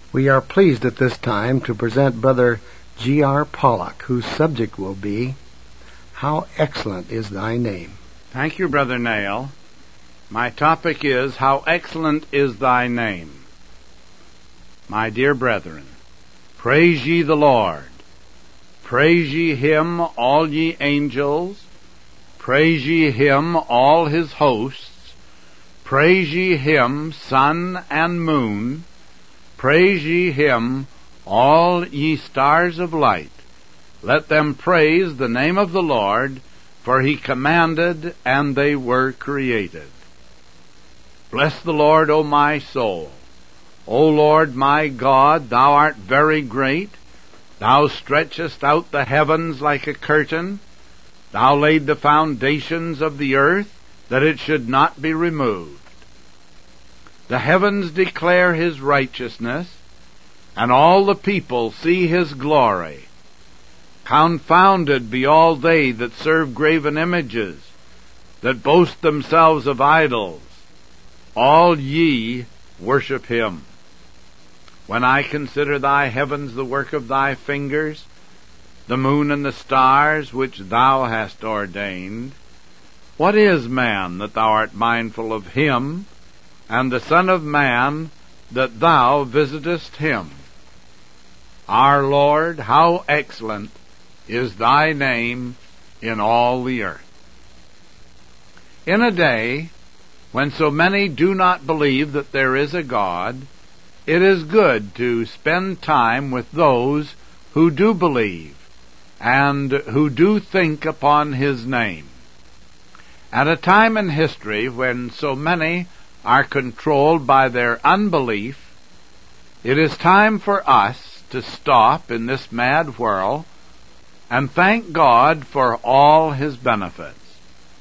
We are pleased at this time to present Brother G.R. Pollock, whose subject will be, How Excellent is Thy Name. Thank you, Brother Nail. My topic is, How Excellent is Thy Name. My dear brethren, praise ye the Lord. Praise ye Him, all ye angels. Praise ye Him, all His hosts. Praise ye Him, sun and moon. Praise ye Him, all ye stars of light. Let them praise the name of the Lord, for He commanded, and they were created. Bless the Lord, O my soul. O Lord my God, Thou art very great. Thou stretchest out the heavens like a curtain. Thou laid the foundations of the earth, that it should not be removed. The heavens declare His righteousness, and all the people see His glory. Confounded be all they that serve graven images, that boast themselves of idols. All ye worship Him. When I consider Thy heavens, the work of Thy fingers, the moon and the stars which Thou hast ordained, what is man that Thou art mindful of him, and the Son of Man that Thou visitest him? Our Lord, how excellent is Thy name in all the earth. In a day when so many do not believe that there is a God, it is good to spend time with those who do believe and who do think upon His name. At a time in history when so many are controlled by their unbelief, it is time for us to stop in this mad whirl and thank God for all His benefits.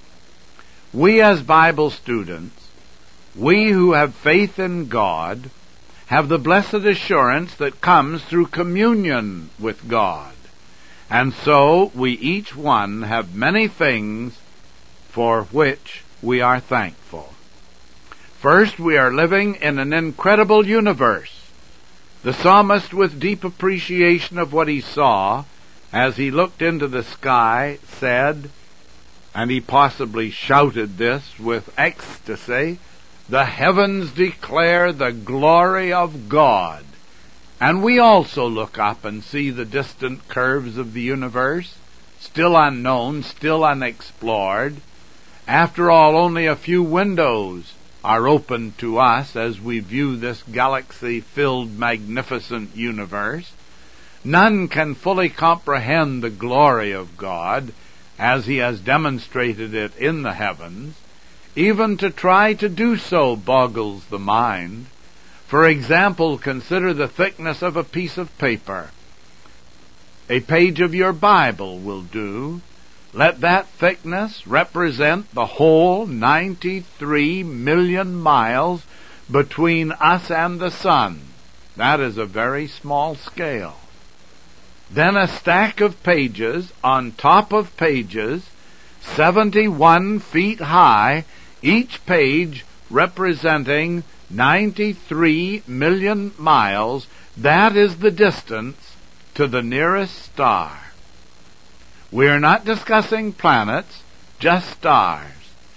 We as Bible students, we who have faith in God, have the blessed assurance that comes through communion with God. And so we each one have many things for which we are thankful. First, we are living in an incredible universe. The psalmist, with deep appreciation of what he saw, as he looked into the sky, said, and he possibly shouted this with ecstasy, "The heavens declare the glory of God." And we also look up and see the distant curves of the universe, still unknown, still unexplored. After all, only a few windows are open to us as we view this galaxy-filled, magnificent universe. None can fully comprehend the glory of God as He has demonstrated it in the heavens. Even to try to do so boggles the mind. For example, consider the thickness of a piece of paper. A page of your Bible will do. Let that thickness represent the whole 93 million miles between us and the sun. That is a very small scale. Then a stack of pages on top of pages, 71 feet high, each page representing 93 million miles. That is the distance to the nearest star. We are not discussing planets, just stars.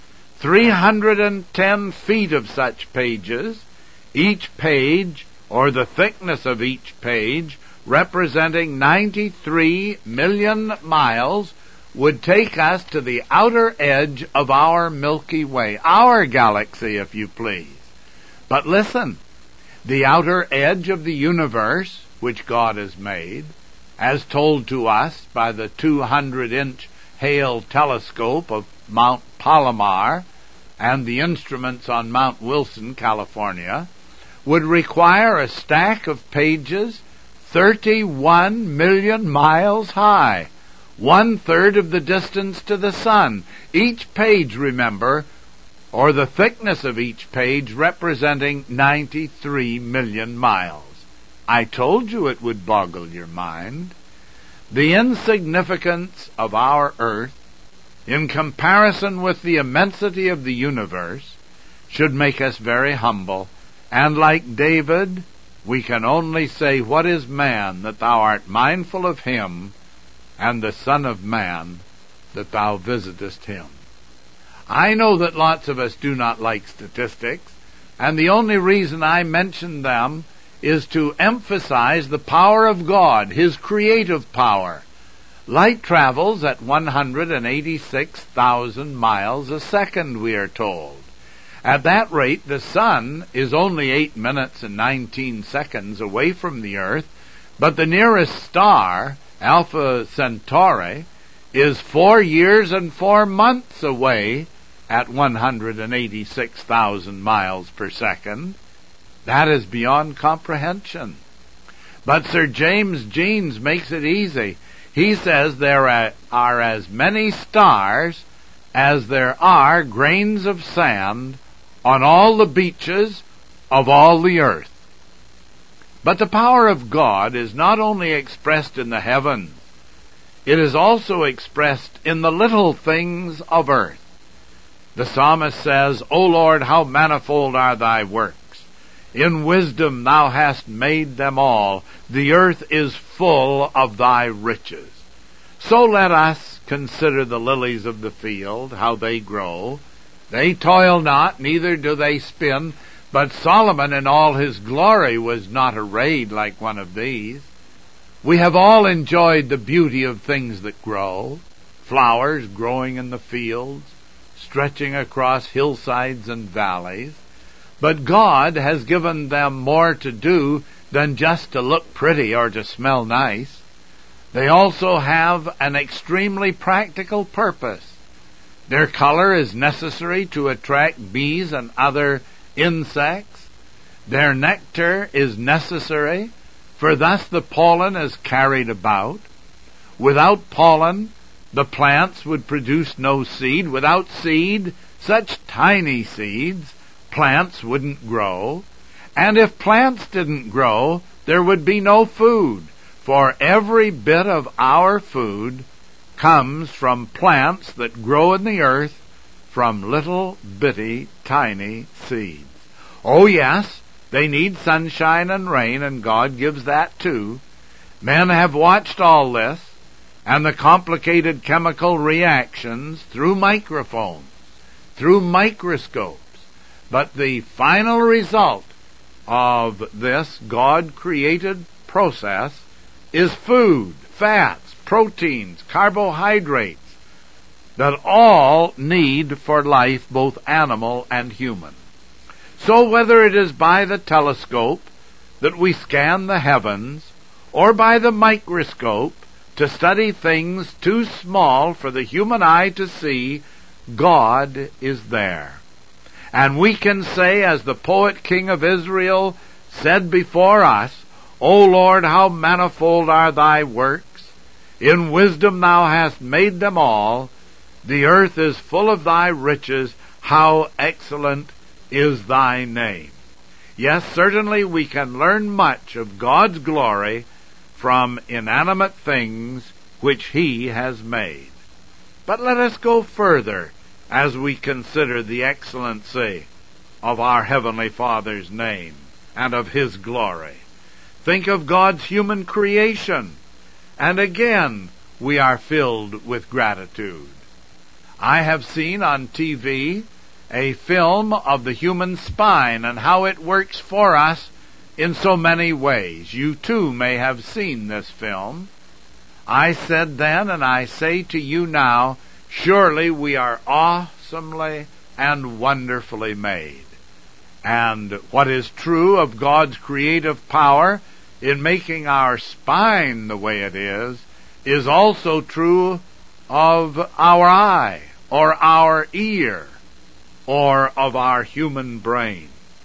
310 feet of such pages, each page, or the thickness of each page, representing 93 million miles, would take us to the outer edge of our Milky Way, our galaxy, if you please. But listen, the outer edge of the universe, which God has made, as told to us by the 200-inch Hale telescope of Mount Palomar and the instruments on Mount Wilson, California, would require a stack of pages 31 million miles high, 1/3 of the distance to the sun. Each page, remember, or the thickness of each page, representing 93 million miles. I told you it would boggle your mind. The insignificance of our earth, in comparison with the immensity of the universe, should make us very humble, and like David, we can only say, What is man, that thou art mindful of him, and the Son of Man, that thou visitest him? I know that lots of us do not like statistics, and the only reason I mention them is to emphasize the power of God, His creative power. Light travels at 186,000 miles a second, we are told. At that rate, the sun is only 8 minutes and 19 seconds away from the earth, but the nearest star, Alpha Centauri, is 4 years and 4 months away at 186,000 miles per second. That is beyond comprehension. But Sir James Jeans makes it easy. He says there are as many stars as there are grains of sand on all the beaches of all the earth. But the power of God is not only expressed in the heavens, it is also expressed in the little things of earth. The psalmist says, O Lord, how manifold are thy works! In wisdom thou hast made them all. The earth is full of thy riches. So let us consider the lilies of the field, how they grow. They toil not, neither do they spin. But Solomon in all his glory was not arrayed like one of these. We have all enjoyed the beauty of things that grow. Flowers growing in the fields, stretching across hillsides and valleys. But God has given them more to do than just to look pretty or to smell nice. They also have an extremely practical purpose. Their color is necessary to attract bees and other insects. Their nectar is necessary, for thus the pollen is carried about. Without pollen, the plants would produce no seed. Without seed, such tiny seeds, plants wouldn't grow. And if plants didn't grow, there would be no food, for every bit of our food comes from plants that grow in the earth from little bitty tiny seeds. Oh yes, they need sunshine and rain, and God gives that too. Men have watched all this and the complicated chemical reactions through microphones, through microscopes. But the final result of this God-created process is food, fats, proteins, carbohydrates, that all need for life, both animal and human. So whether it is by the telescope that we scan the heavens, or by the microscope to study things too small for the human eye to see, God is there. And we can say, as the poet King of Israel said before us, O Lord, how manifold are thy works! In wisdom thou hast made them all. The earth is full of thy riches. How excellent is thy name! Yes, certainly we can learn much of God's glory from inanimate things which He has made. But let us go further as we consider the excellency of our Heavenly Father's name and of His glory. Think of God's human creation, and again we are filled with gratitude. I have seen on TV a film of the human spine and how it works for us in so many ways. You too may have seen this film. I said then, and I say to you now, surely we are awesomely and wonderfully made. And what is true of God's creative power in making our spine the way it is also true of our eye, or our ear, or of our human brain.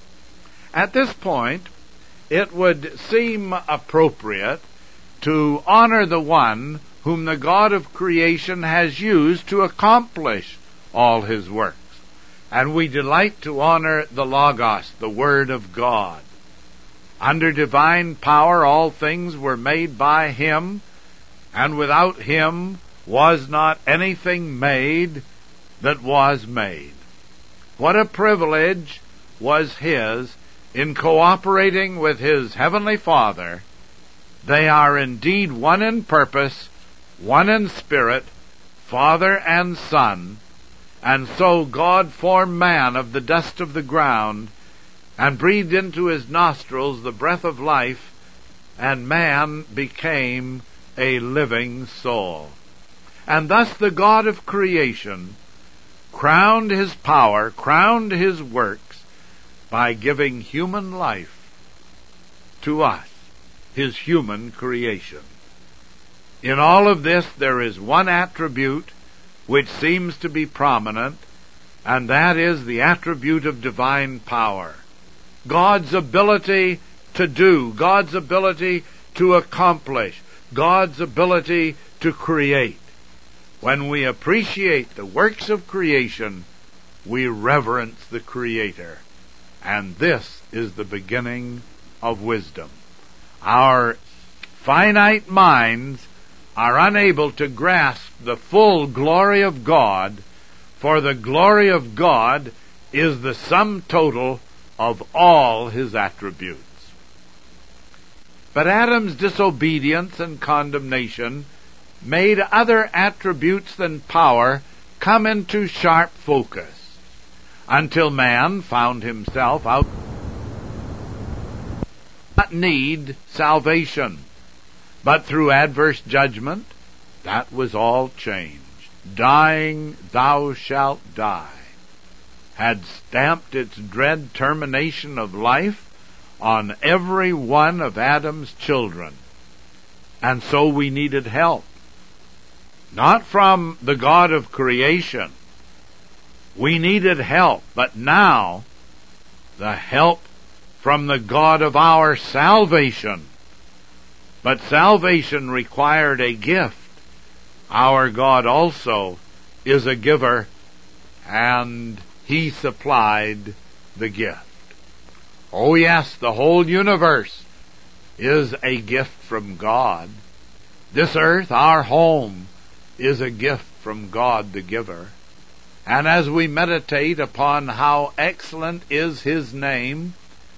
At this point, it would seem appropriate to honor the one whom the God of creation has used to accomplish all His works. And we delight to honor the Logos, the Word of God. Under divine power all things were made by Him, and without Him was not anything made that was made. What a privilege was His in cooperating with his heavenly Father, they are indeed one in purpose, one in spirit, Father and Son, and so God formed man of the dust of the ground, and breathed into his nostrils the breath of life, and man became a living soul. And thus the God of creation crowned his power, crowned his works, by giving human life to us, his human creation. In all of this there is one attribute which seems to be prominent, and that is the attribute of divine power. God's ability to do, God's ability to accomplish, God's ability to create. When we appreciate the works of creation, we reverence the Creator. And this is the beginning of wisdom. Our finite minds are unable to grasp the full glory of God, for the glory of God is the sum total of all his attributes. But Adam's disobedience and condemnation made other attributes than power come into sharp focus, until man found himself out not need salvation, but through adverse judgment that was all changed. Dying, thou shalt die, had stamped its dread termination of life on every one of Adam's children. And so we needed help. Not from the God of creation. We needed help, but now the help from the God of our salvation. But salvation required a gift. Our God also is a giver, and he supplied the gift. Oh yes, the whole universe is a gift from God. This earth, our home, is a gift from God the giver. And as we meditate upon how excellent is his name,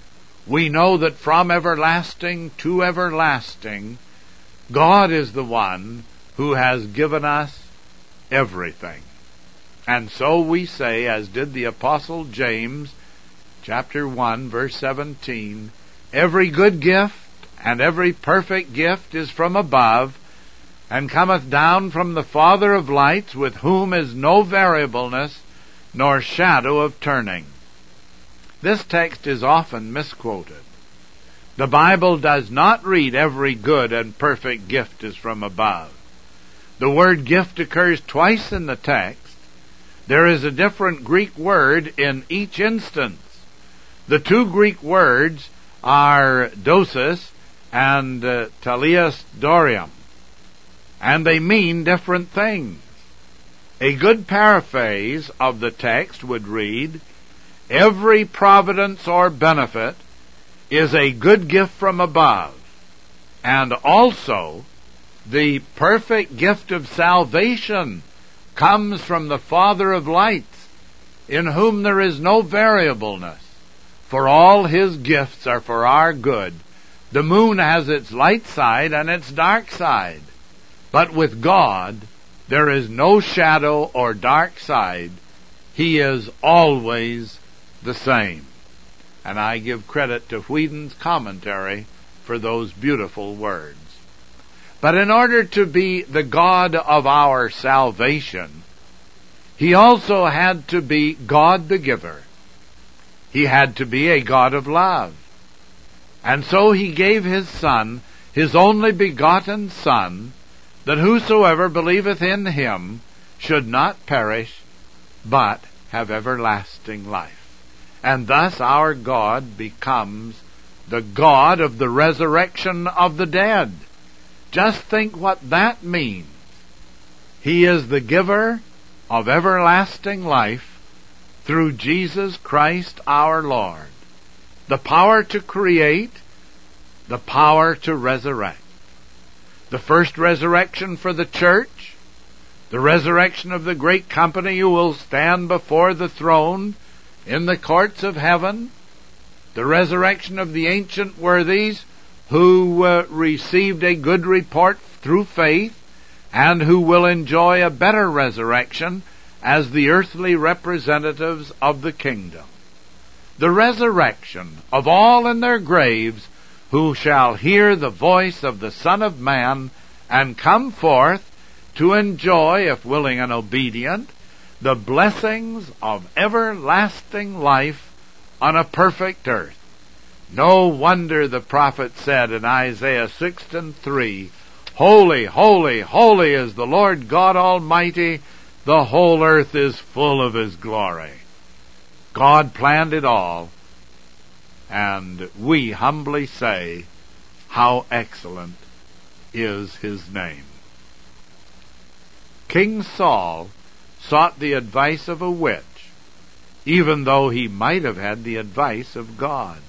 we know that from everlasting to everlasting, God is the one who has given us everything. And so we say, as did the Apostle James, chapter 1, verse 17, every good gift and every perfect gift is from above, and cometh down from the Father of lights, with whom is no variableness, nor shadow of turning. This text is often misquoted. The Bible does not read every good and perfect gift is from above. The word gift occurs twice in the text. There is a different Greek word in each instance. The two Greek words are dosis and talias dorium, and they mean different things. A good paraphrase of the text would read, every providence or benefit is a good gift from above, and also the perfect gift of salvation comes from the Father of lights, in whom there is no variableness, for all his gifts are for our good. The moon has its light side and its dark side, but with God there is no shadow or dark side. He is always the same. And I give credit to Whedon's commentary for those beautiful words. But in order to be the God of our salvation, he also had to be God the giver. He had to be a God of love. And so he gave his Son, his only begotten Son, that whosoever believeth in him should not perish, but have everlasting life. And thus our God becomes the God of the resurrection of the dead. Just think what that means. He is the giver of everlasting life through Jesus Christ our Lord. The power to create, the power to resurrect. The first resurrection for the church, the resurrection of the great company who will stand before the throne in the courts of heaven, The resurrection of the ancient worthies who received a good report through faith and who will enjoy a better resurrection as the earthly representatives of the kingdom. The resurrection of all in their graves who shall hear the voice of the Son of Man and come forth to enjoy, if willing and obedient, the blessings of everlasting life on a perfect earth. No wonder the prophet said in Isaiah 6:3, Holy, holy, holy is the Lord God Almighty, the whole earth is full of His glory. God planned it all, and we humbly say, how excellent is His name. King Saul sought the advice of a witch, even though he might have had the advice of God.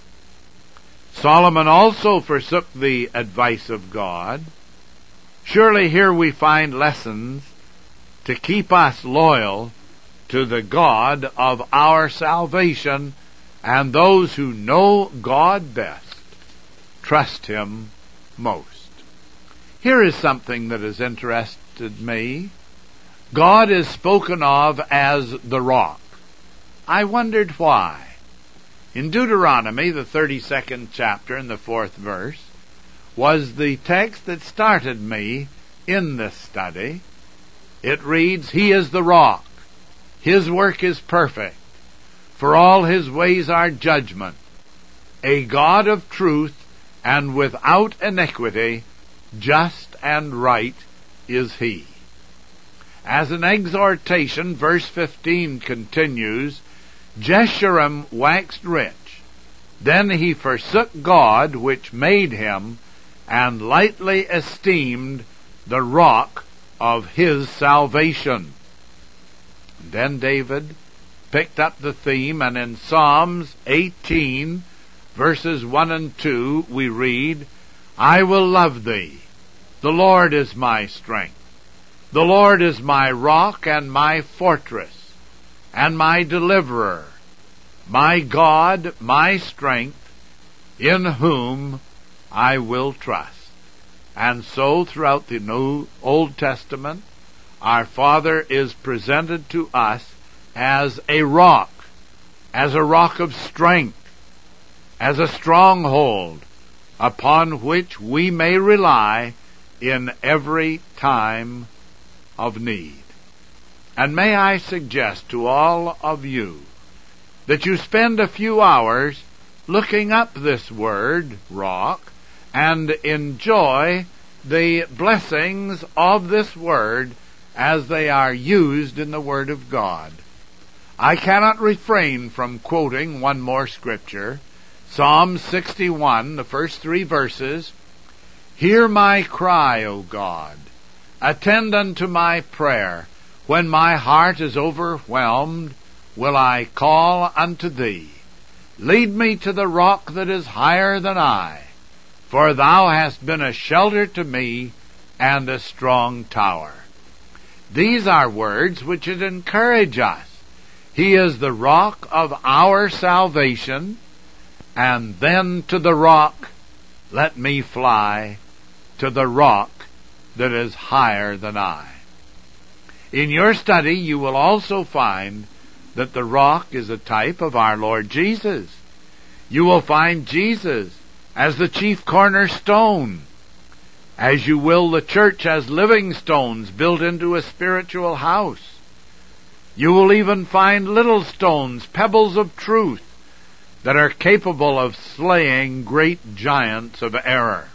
Solomon also forsook the advice of God. Surely here we find lessons to keep us loyal to the God of our salvation, and those who know God best trust Him most. Here is something that has interested me. God is spoken of as the rock. I wondered why. In Deuteronomy, the 32nd chapter and the 4th verse, was the text that started me in this study. It reads, He is the rock. His work is perfect. For all His ways are judgment. A God of truth and without iniquity, just and right is He. As an exhortation, verse 15 continues, Jeshurun waxed rich. Then he forsook God which made him, and lightly esteemed the rock of his salvation. Then David picked up the theme, and in Psalms 18, verses 1 and 2, we read, I will love Thee. The Lord is my strength. The Lord is my rock and my fortress, and my deliverer, my God, my strength, in whom I will trust. And so throughout the New Old Testament, our Father is presented to us as a rock of strength, as a stronghold upon which we may rely in every time of need. And may I suggest to all of you that you spend a few hours looking up this word, rock, and enjoy the blessings of this word as they are used in the Word of God. I cannot refrain from quoting one more scripture, Psalm 61, the first 3 verses. Hear my cry, O God. Attend unto my prayer. When my heart is overwhelmed, will I call unto Thee. Lead me to the rock that is higher than I, for Thou hast been a shelter to me and a strong tower. These are words which should encourage us. He is the rock of our salvation, and then to the rock let me fly, to the rock that is higher than I. In your study you will also find that the rock is a type of our Lord Jesus. You will find Jesus as the chief cornerstone, as you will the church as living stones built into a spiritual house. You will even find little stones, pebbles of truth, that are capable of slaying great giants of error.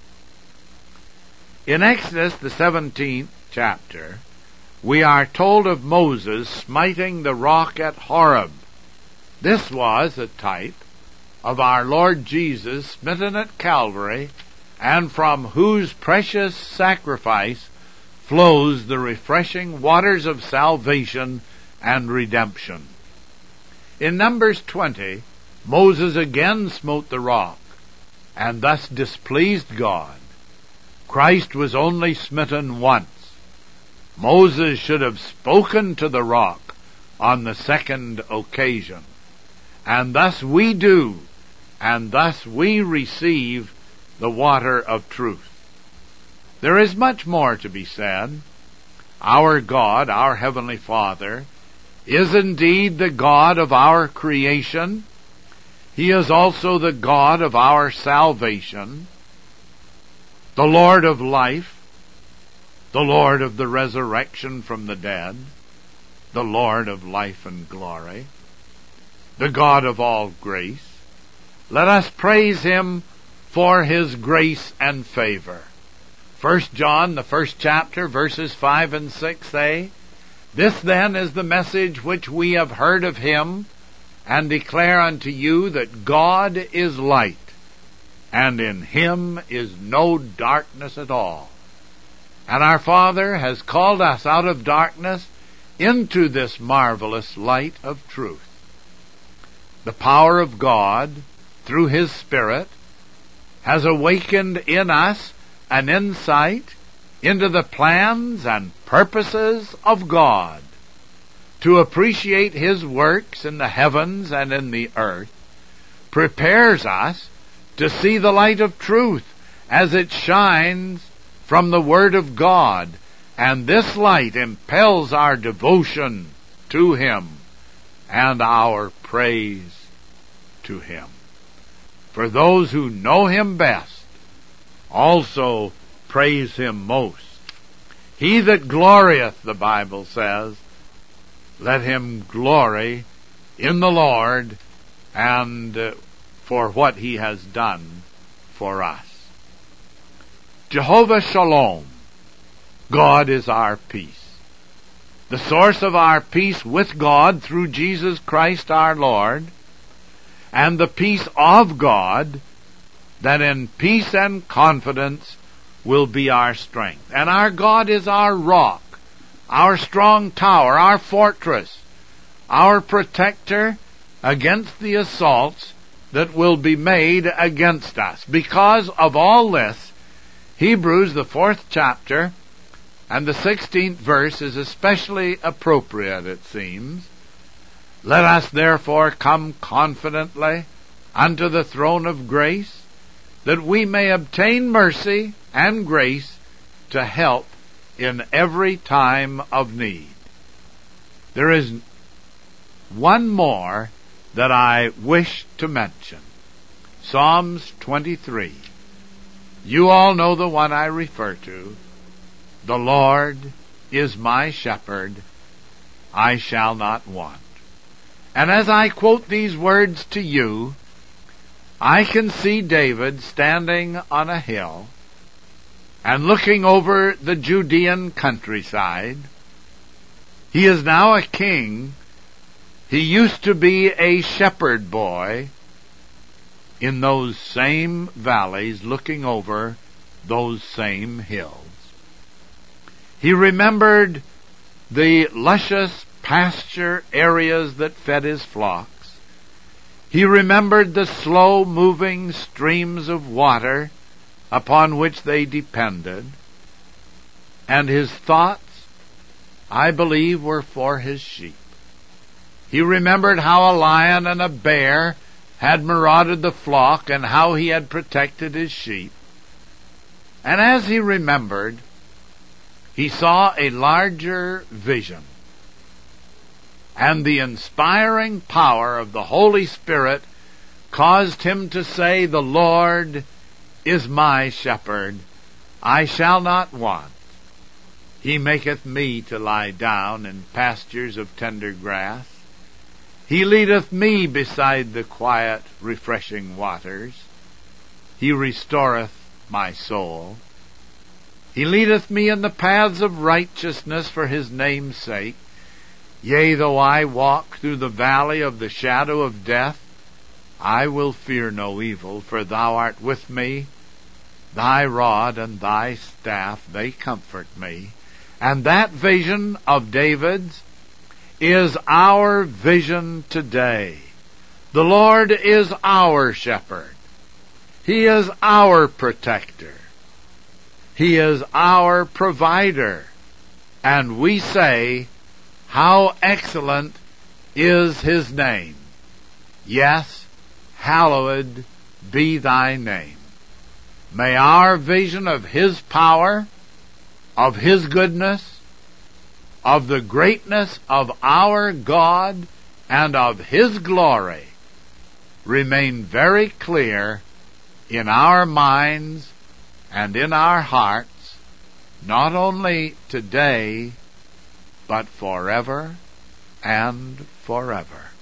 In Exodus, the 17th chapter, we are told of Moses smiting the rock at Horeb. This was a type of our Lord Jesus smitten at Calvary, and from whose precious sacrifice flows the refreshing waters of salvation and redemption. In Numbers 20, Moses again smote the rock, and thus displeased God. Christ was only smitten once. Moses should have spoken to the rock on the second occasion. And thus we do and thus we receive the water of truth. There is much more to be said. Our God, our Heavenly Father, is indeed the God of our creation. He is also the God of our salvation, the Lord of life, the Lord of the resurrection from the dead, the Lord of life and glory, the God of all grace. Let us praise Him for His grace and favor. 1 John, the first chapter, verses 5 and 6 say, "This then is the message which we have heard of Him, and declare unto you that God is light, and in Him is no darkness at all. And our Father has called us out of darkness into this marvelous light of truth." The power of God, through His Spirit, has awakened in us an insight into the plans and purposes of God. To appreciate His works in the heavens and in the earth prepares us to see the light of truth as it shines from the Word of God, and this light impels our devotion to Him and our praise to Him. For those who know Him best also praise Him most. He that glorieth, the Bible says, let him glory in the Lord and for what He has done for us. Jehovah Shalom. God is our peace. The source of our peace with God through Jesus Christ our Lord, and the peace of God that in peace and confidence will be our strength. And our God is our rock, our strong tower, our fortress, our protector against the assaults that will be made against us. Because of all this, Hebrews, the 4th chapter, and the 16th verse is especially appropriate, it seems. Let us therefore come confidently unto the throne of grace, that we may obtain mercy and grace to help in every time of need. There is one more that I wish to mention. Psalms 23. You all know the one I refer to. The Lord is my shepherd, I shall not want. And as I quote these words to you, I can see David standing on a hill and looking over the Judean countryside. He is now a king. He used to be a shepherd boy in those same valleys looking over those same hills. He remembered the luscious pasture areas that fed his flocks. He remembered the slow-moving streams of water upon which they depended. And his thoughts, I believe, were for his sheep. He remembered how a lion and a bear had marauded the flock and how he had protected his sheep. And as he remembered, he saw a larger vision. And the inspiring power of the Holy Spirit caused him to say, the Lord is my shepherd, I shall not want. He maketh me to lie down in pastures of tender grass. He leadeth me beside the quiet, refreshing waters. He restoreth my soul. He leadeth me in the paths of righteousness for His name's sake. Yea, though I walk through the valley of the shadow of death, I will fear no evil, for Thou art with me. Thy rod and Thy staff, they comfort me. And that vision of David's is our vision today. The Lord is our shepherd. He is our protector. He is our provider. And we say, how excellent is His name. Yes, hallowed be thy name. May our vision of his power, of his goodness, of the greatness of our God, and of his glory remain very clear in our minds and in our hearts, not only today, but forever and forever.